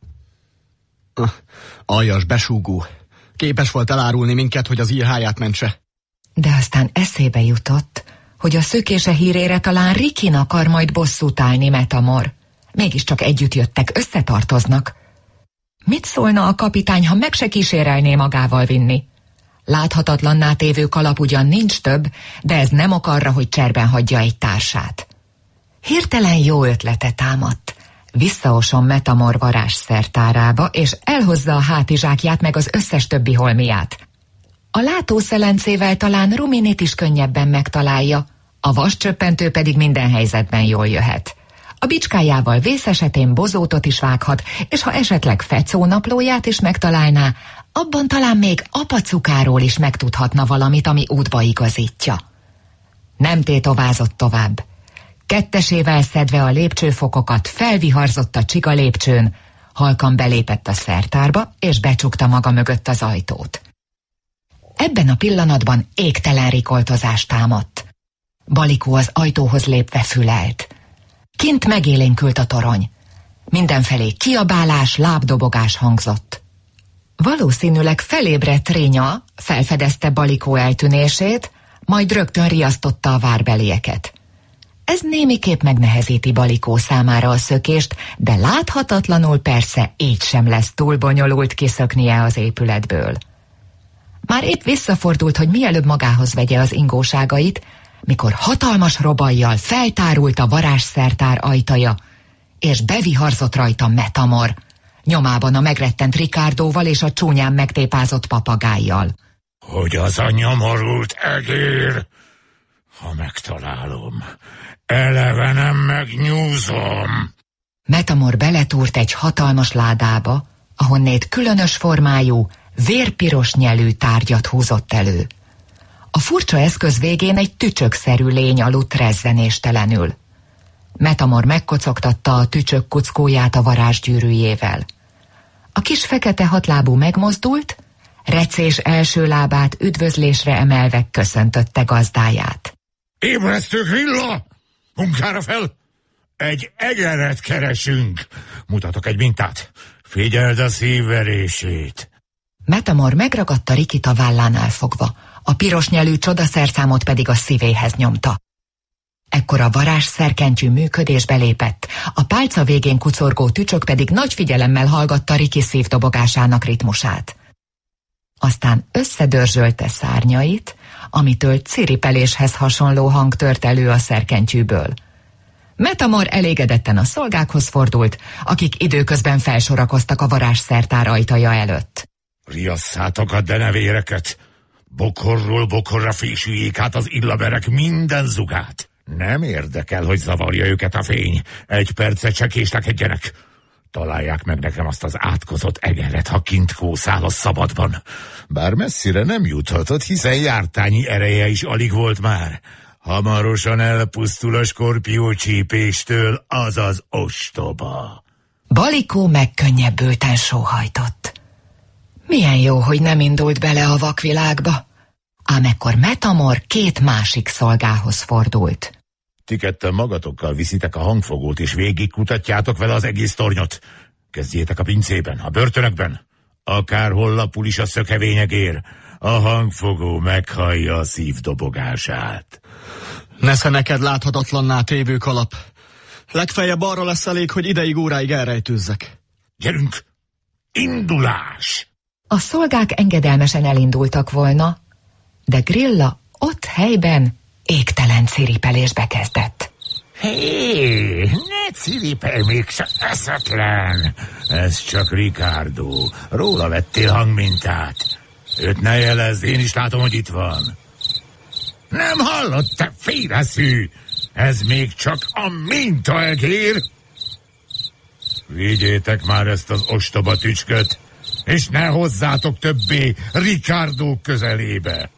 Aljas besúgó. Képes volt elárulni minket, hogy az írháját mentse. De aztán eszébe jutott, hogy a szökése hírére talán Rikin akar majd bosszút állni Metamor. Mégiscsak együtt jöttek, összetartoznak. Mit szólna a kapitány, ha meg se kísérelné magával vinni? Láthatatlanná tévő kalap ugyan nincs több, de ez nem ok arra, hogy cserben hagyja egy társát. Hirtelen jó ötlete támadt. Visszaoson Metamor varázsszertárába, és elhozza a hátizsákját meg az összes többi holmiát. A látószelencével talán Ruminit is könnyebben megtalálja, a vascsöppentő pedig minden helyzetben jól jöhet. A bicskájával vész esetén bozótot is vághat, és ha esetleg Fecó naplóját is megtalálná, abban talán még apacukáról is megtudhatna valamit, ami útba igazítja. Nem tétovázott tovább. Kettesével szedve a lépcsőfokokat, felviharzott a csiga lépcsőn, halkan belépett a szertárba, és becsukta maga mögött az ajtót. Ebben a pillanatban égtelen rikoltozás támadt. Balikó az ajtóhoz lépve fülelt. Kint megélénkült a torony. Mindenfelé kiabálás, lábdobogás hangzott. Valószínűleg felébredt Rinya felfedezte Balikó eltűnését, majd rögtön riasztotta a várbelieket. Ez némiképp megnehezíti Balikó számára a szökést, de láthatatlanul persze így sem lesz túl bonyolult kiszöknie az épületből. Már épp visszafordult, hogy mielőbb magához vegye az ingóságait, mikor hatalmas robajjal feltárult a varázsszertár ajtaja, és beviharzott rajta Metamor, nyomában a megrettent Rikárdóval és a csúnyán megtépázott papagájjal. Hogy az a nyomorult egér, ha megtalálom, eleve nem megnyúzom. Metamor beletúrt egy hatalmas ládába, ahonnét különös formájú, vérpiros nyelű tárgyat húzott elő. A furcsa eszköz végén egy tücsökszerű lény aludt rezzenéstelenül. Metamor megkocogtatta a tücsök kuckóját a varázsgyűrűjével. A kis fekete hatlábú megmozdult, recés első lábát üdvözlésre emelve köszöntötte gazdáját. Ébresztő Grilla! Munkára fel! Egy egeret keresünk! Mutatok egy mintát. Figyeld a szívverését! Metamor megragadta Rikit a vállánál fogva, a piros nyelű csodaszerszámot pedig a szívéhez nyomta. Ekkor a varázsszerkentyű működésbe lépett, a pálca végén kucorgó tücsök pedig nagy figyelemmel hallgatta Riki szívdobogásának ritmusát. Aztán összedörzsölte szárnyait, amitől ciripeléshez hasonló hang tört elő a szerkentyűből. Metamor elégedetten a szolgákhoz fordult, akik időközben felsorakoztak a varázsszertár ajtaja előtt. Riasszátok a denevéreket! Bokorról bokorra fésüljék át az illaberek minden zugát! Nem érdekel, hogy zavarja őket a fény. Egy percet se késlekedjenek. Találják meg nekem azt az átkozott egeret, ha kint kószál a szabadban. Bár messzire nem juthatott, hiszen jártányi ereje is alig volt már. Hamarosan elpusztul a skorpió csípéstől, azaz ostoba. Balikó megkönnyebbülten sóhajtott. Milyen jó, hogy nem indult bele a vakvilágba. ám ekkor Metamor két másik szolgához fordult. Ti ketten magatokkal viszitek a hangfogót, és végigkutatjátok vele az egész tornyot. Kezdjétek a pincében, a börtönökben. Akárhol lapul is a szökevényegér, a hangfogó meghallja a szívdobogását. Nesze neked láthatatlanná tévő kalap. Legfeljebb arra lesz elég, hogy ideig óráig elrejtőzzek. Gyerünk! Indulás! A szolgák engedelmesen elindultak volna, de Grilla ott helyben égtelen ciripelésbe kezdett. Hé, ne ciripelj még, csak eszetlen! Ez csak Ricardo. Róla vettél hangmintát. Őt ne jelezd, én is látom, hogy itt van. Nem hallod, te féleszű! Ez még csak a mintaegér! Vigyétek már ezt az ostoba tücsköt, és ne hozzátok többé Ricardo közelébe!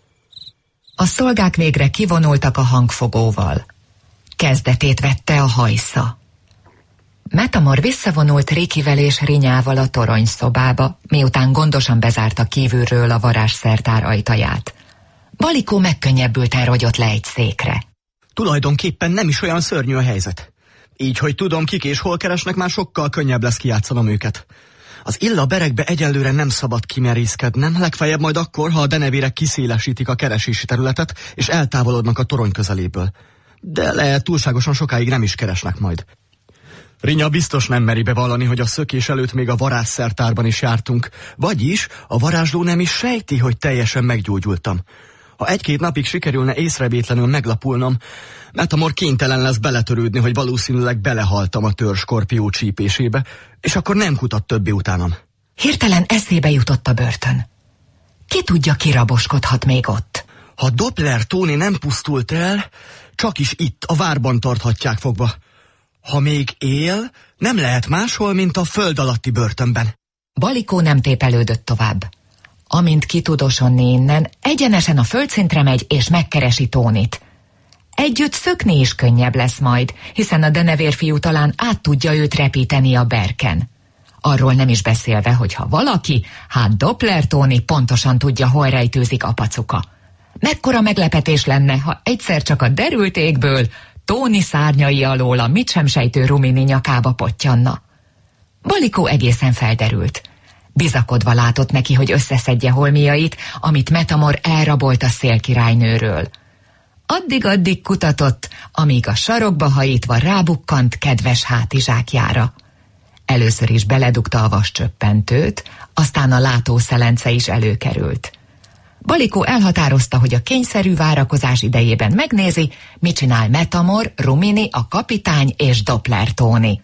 A szolgák végre kivonultak a hangfogóval. Kezdetét vette a hajsza. Metamor visszavonult Rikivel és Rinyával a toronyszobába, miután gondosan bezárta kívülről a varázsszertár ajtaját. Balikó megkönnyebbülten rogyott le egy székre. Tulajdonképpen nem is olyan szörnyű a helyzet. Így, hogy tudom, kik és hol keresnek, már sokkal könnyebb lesz kijátszanom őket. Az Illaberekbe egyelőre nem szabad kimerészkednem, legfeljebb majd akkor, ha a denevérek kiszélesítik a keresési területet, és eltávolodnak a torony közeléből. De lehet túlságosan sokáig nem is keresnek majd. Rinya biztos nem meri bevallani, hogy a szökés előtt még a varázsszertárban is jártunk, vagyis a varázsló nem is sejti, hogy teljesen meggyógyultam. Ha egy-két napig sikerülne észrevétlenül meglapulnom, Metamor kénytelen lesz beletörődni, hogy valószínűleg belehaltam a törzsskorpió csípésébe, és akkor nem kutat többé utánam. Hirtelen eszébe jutott a börtön. Ki tudja, ki raboskodhat még ott? Ha Doppler Tóni nem pusztult el, csak is itt, a várban tarthatják fogva. Ha még él, nem lehet máshol, mint a föld alatti börtönben. Balikó nem tépelődött tovább. Amint kitudosonni innen, egyenesen a földszintre megy és megkeresi Tónit. Együtt szökni is könnyebb lesz majd, hiszen a denevérfiú talán át tudja őt repíteni a berken. Arról nem is beszélve, hogy ha valaki, hát Doppler Tóni pontosan tudja, hol rejtőzik apacuka. Mekkora meglepetés lenne, ha egyszer csak a derült égből Tóni szárnyai alól a mit sem sejtő Rumini nyakába pottyanna. Balikó egészen felderült. Bizakodva látott neki, hogy összeszedje holmiait, amit Metamor elrabolt a szélkirálynőről. Addig-addig kutatott, amíg a sarokba hajítva rábukkant kedves hátizsákjára. Először is beledugta a vascsöppentőt, aztán a látószelence is előkerült. Balikó elhatározta, hogy a kényszerű várakozás idejében megnézi, mit csinál Metamor, Rumini, a kapitány és Doppler Tóni.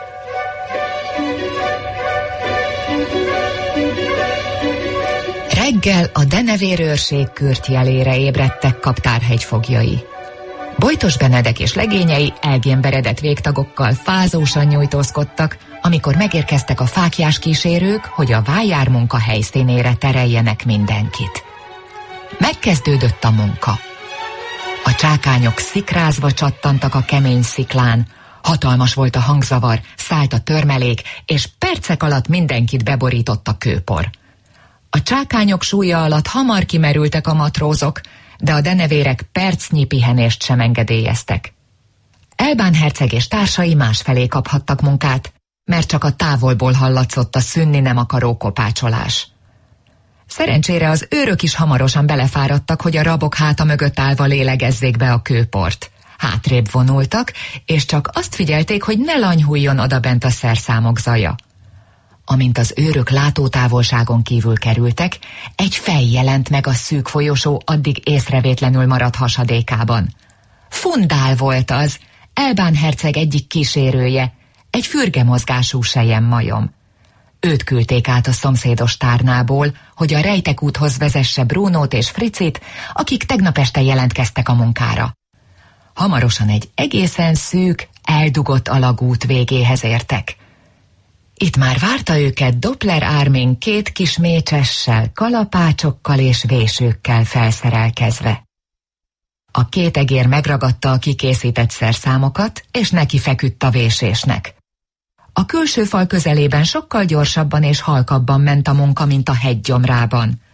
Reggel a denevérőrség kürtjelére ébredtek Kaptárhegy foglyai. Bojtos Benedek és legényei elgémberedett végtagokkal fázósan nyújtózkodtak, amikor megérkeztek a fáklyás kísérők, hogy a vájármunka helyszínére tereljenek mindenkit. Megkezdődött a munka. A csákányok szikrázva csattantak a kemény sziklán, hatalmas volt a hangzavar, szállt a törmelék, és percek alatt mindenkit beborított a kőpor. A csákányok súlya alatt hamar kimerültek a matrózok, de a denevérek percnyi pihenést sem engedélyeztek. Elbán herceg és társai másfelé kaphattak munkát, mert csak a távolból hallatszott a szűnni nem akaró kopácsolás. Szerencsére az őrök is hamarosan belefáradtak, hogy a rabok háta mögött állva lélegezzék be a kőport. Hátrébb vonultak, és csak azt figyelték, hogy ne lanyhuljon odabent a szerszámok zaja. Amint az őrök látótávolságon kívül kerültek, egy fej jelent meg a szűk folyosó addig észrevétlenül maradt hasadékában. Fundál volt az, Elbán herceg egyik kísérője, egy fürgemozgású selyemmajom. Őt küldték át a szomszédos tárnából, hogy a rejtekúthoz vezesse Brunót és Fricit, akik tegnap este jelentkeztek a munkára. Hamarosan egy egészen szűk, eldugott alagút végéhez értek. Itt már várta őket Doppler Ármin két kis mécsessel, kalapácsokkal és vésőkkel felszerelkezve. A két egér megragadta a kikészített szerszámokat, és neki feküdt a vésésnek. A külső fal közelében sokkal gyorsabban és halkabban ment a munka, mint a hegygyomrában.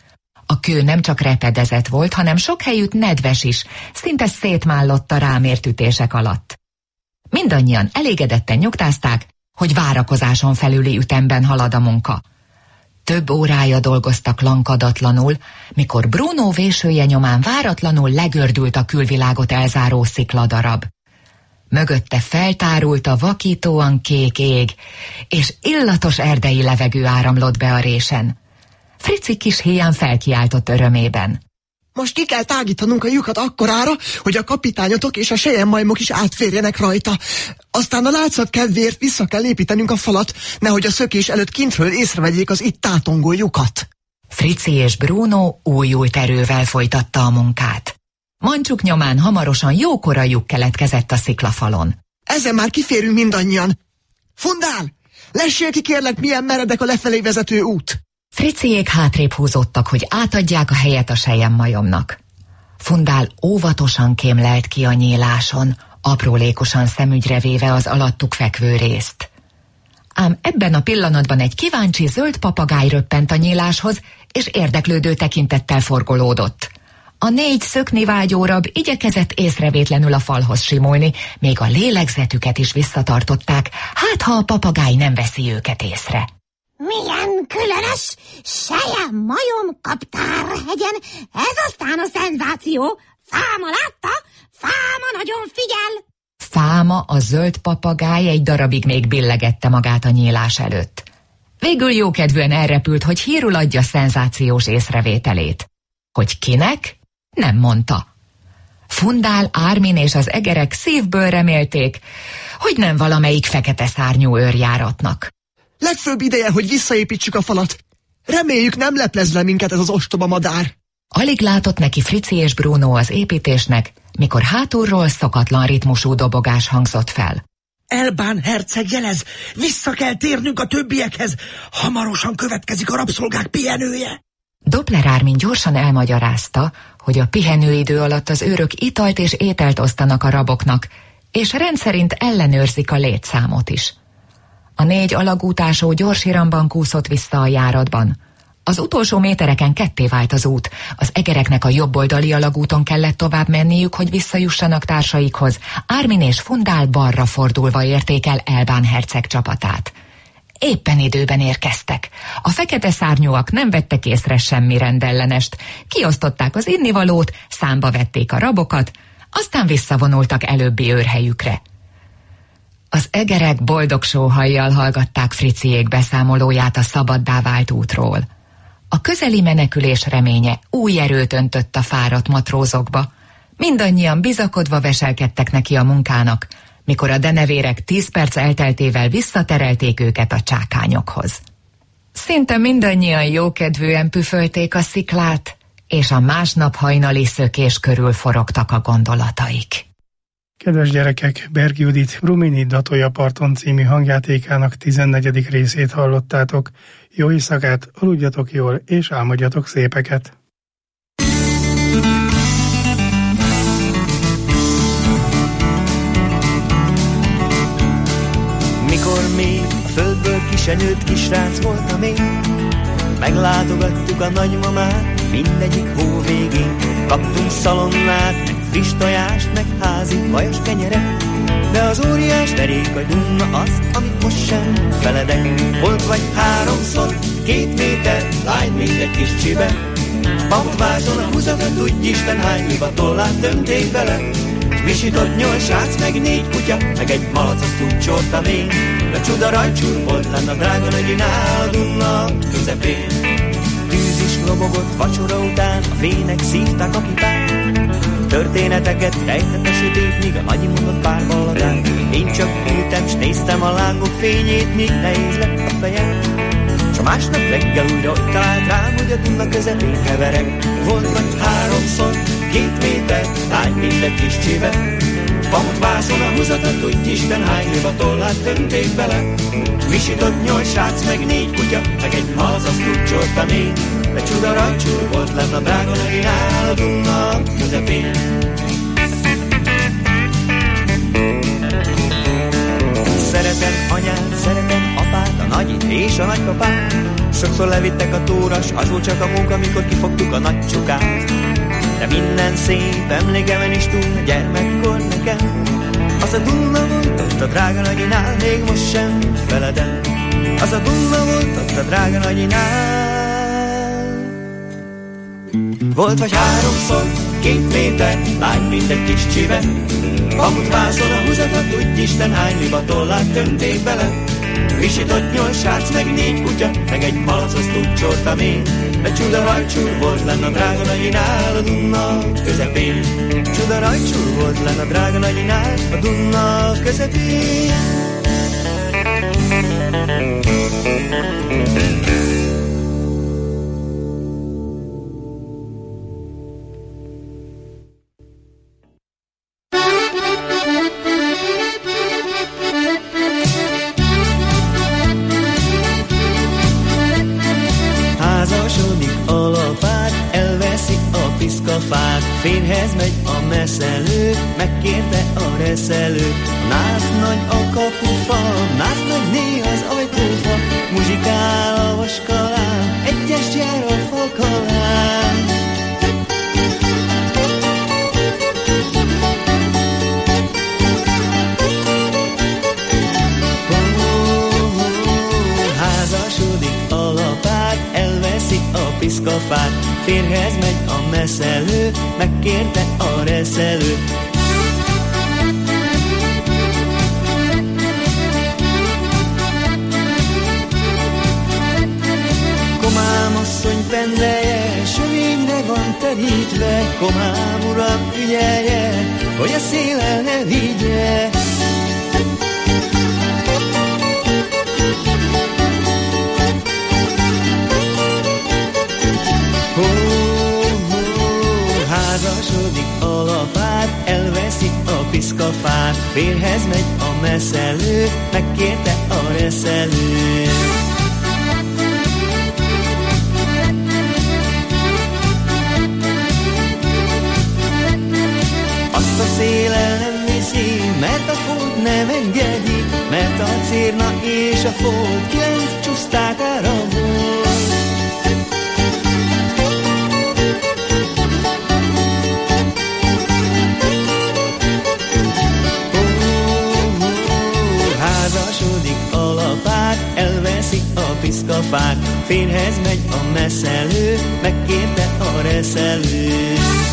A kő nem csak repedezett volt, hanem sok helyütt nedves is, szinte szétmállott a rámért ütések alatt. Mindannyian elégedetten nyugtázták, hogy várakozáson felüli ütemben halad a munka. Több órája dolgoztak lankadatlanul, mikor Bruno vésője nyomán váratlanul legördült a külvilágot elzáró szikladarab. Mögötte feltárult a vakítóan kék ég, és illatos erdei levegő áramlott be a résen. Frici kis híján felkiáltott örömében. Most ki kell tágítanunk a lyukat akkorára, hogy a kapitányotok és a selyemmajmok is átférjenek rajta. Aztán a látszat kedvéért vissza kell építenünk a falat, nehogy a szökés előtt kintről észrevegyék az itt tátongó lyukat. Frici és Bruno újult erővel folytatta a munkát. Mancsuk nyomán hamarosan jókora lyuk keletkezett a sziklafalon. Ezzel már kiférünk mindannyian. Fundál, lessél ki kérlek, milyen meredek a lefelé vezető út. Friciék hátrébb húzódtak, hogy átadják a helyet a selyemmajomnak. Fundál óvatosan kémlelt ki a nyíláson, aprólékosan szemügyre véve az alattuk fekvő részt. Ám ebben a pillanatban egy kíváncsi zöld papagáj röppent a nyíláshoz, és érdeklődő tekintettel forgolódott. A 4 szökni vágyó rab igyekezett észrevétlenül a falhoz simulni, még a lélegzetüket is visszatartották, hát ha a papagáj nem veszi őket észre. Milyen különös selyemmajom kaptárhegyen, ez aztán a szenzáció. Fáma látta? Fáma nagyon figyel! Fáma, a zöld papagáj egy darabig még billegette magát a nyílás előtt. Végül jókedvűen elrepült, hogy hírul adja szenzációs észrevételét. Hogy kinek? Nem mondta. Fundál, Ármin és az egerek szívből remélték, hogy nem valamelyik fekete szárnyú őrjáratnak. Legfőbb ideje, hogy visszaépítsük a falat. Reméljük, nem leplez le minket ez az ostoba madár. Alig látott neki Frici és Bruno az építésnek, mikor hátulról szokatlan ritmusú dobogás hangzott fel. Elbán herceg jelez, vissza kell térnünk a többiekhez, hamarosan következik a rabszolgák pihenője. Doppler Ármin gyorsan elmagyarázta, hogy a pihenőidő alatt az őrök italt és ételt osztanak a raboknak, és rendszerint ellenőrzik a létszámot is. A 4 alagútásó gyors iramban kúszott vissza a járatban. Az utolsó métereken ketté vált az út, az egereknek a jobboldali alagúton kellett tovább menniük, hogy visszajussanak társaikhoz. Ármin és Fundál balra fordulva érték el Elbán herceg csapatát. Éppen időben érkeztek. A fekete szárnyúak nem vettek észre semmi rendellenest, kiosztották az innivalót, számba vették a rabokat, aztán visszavonultak előbbi őrhelyükre. Az egerek boldog sóhajjal hallgatták Friciék beszámolóját a szabaddá vált útról. A közeli menekülés reménye új erőt öntött a fáradt matrózokba. Mindannyian bizakodva veselkedtek neki a munkának, mikor a denevérek 10 perc elteltével visszaterelték őket a csákányokhoz. Szinte mindannyian jókedvűen püfölték a sziklát, és a másnap hajnali szökés körül forogtak a gondolataik. Kedves gyerekek, Berg Judit Rumini Datoja parton című hangjátékának 14. részét hallottátok. Jó éjszakát, aludjatok jól, és álmodjatok szépeket! Mikor még a földből kisenőtt kisrác voltam én, meglátogattuk a nagymamát mindegyik hó végén. Kaptunk szalonnát, meg friss tojást, meg házi vajos kenyeret, de az óriás derék a dunna az, amit most sem feledek. Volt vagy 3-szor 2 méter, lány mindegy kis csibe, pamtvázon a húzakat, tudj Isten hány livatollát tömték bele. Visított 8 srác, meg 4 kutya, meg egy malac, azt úgy csortam én, de csuda rajcsúr volt lenne a drága nagyinál a dunna közepén. Tűz is lobogott vacsora után, a fének szívták a pipát, történeteket rejtett a sötét, míg a nagyi mondott pár balladán. Én csak ültem, s néztem a lángok fényét, míg nehéz lett a fejem, s a másnap reggel újra ott talált rám, hogy a dunna közepén heverek. Volt vagy 3-szor 2 méter, lány mindegy kis csibe, pamutvászon a húzatot, tudj Isten hány livatollát tömték bele. Visított 8 srác, meg 4 kutya, meg egy malac, azt úgy csortam én, de csuda rajcsúr volt lenne a drága nagyinál a dunna közepén. Szeretem anyát, szeretem apát, a nagyit és a nagypapát, Sokszor levittek a tóra, s az volt csak a munka, amikor kifogtuk a nagy csukát. De minden szép emlékemen is túl gyermekkor nekem. Az a Duna volt ott a drága nagyinál, még most sem feledem. Az a Duna volt ott a drága nagyinál. Volt vagy 3-szor 2 méter, lány, mint egy kis csive. Pamutvászon a húzatat, tudj Isten, hány liba tollát tönték bele. Visított 8 srác, meg 4 kutya, meg egy malac, azt úgy csortam én. De csuda rajcsúr volt lenn a drága nagyinál, a Duna közepén. Csuda rajcsúr volt lenn a drága nagyinál, a Duna közepén. Férhez megy a messzelő, megkérte a reszelő. Nász nagy a kapufa, nász nagy né az ajtófa. Muzsikál a vaskalán, egyes jár a falkalán. Házasodik a lapát, elveszi a piszkafát. Férhez megy a messzelő, megkérte a reszelő. Komám asszony pendeje, sövényre van terítve. Komám uram ügyelje, hogy a szél el ne vigye. Házasodik a lapát, elveszi a piszkafát. Férhez megy a messzelő, megkérte a reszelő. Azt a szél el nem viszi, mert a folt nem engedi, mert a cérna és a folt 9 csusztákára volt. Elveszi a piszkafát, férhez megy a messzelő, megkérte a reszelő.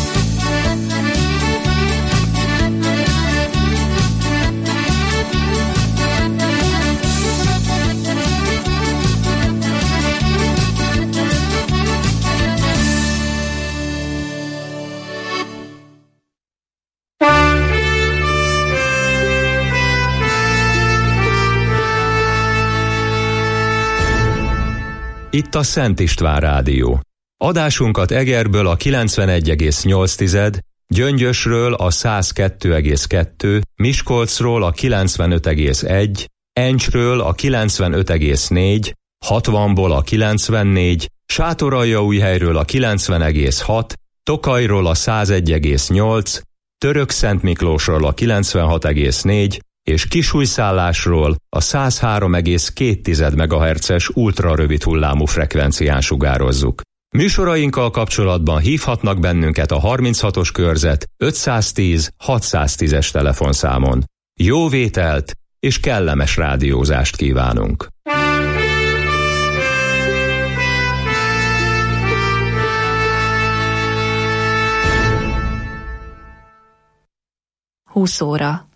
Itt a Szent István Rádió. Adásunkat Egerből a 91,8, Gyöngyösről a 102,2, Miskolcról a 95,1, Encsről a 95,4, 60-ból a 94, Sátoraljaújhelyről a 90,6, Tokajról a 101,8, Törökszentmiklósról a 96,4, és Kisújszállásról a 103,2 MHz-es ultrarövid hullámú frekvencián sugározzuk. Műsorainkkal kapcsolatban hívhatnak bennünket a 36-os körzet 510 610-es telefonszámon. Jó vételt és kellemes rádiózást kívánunk! Húsz óra.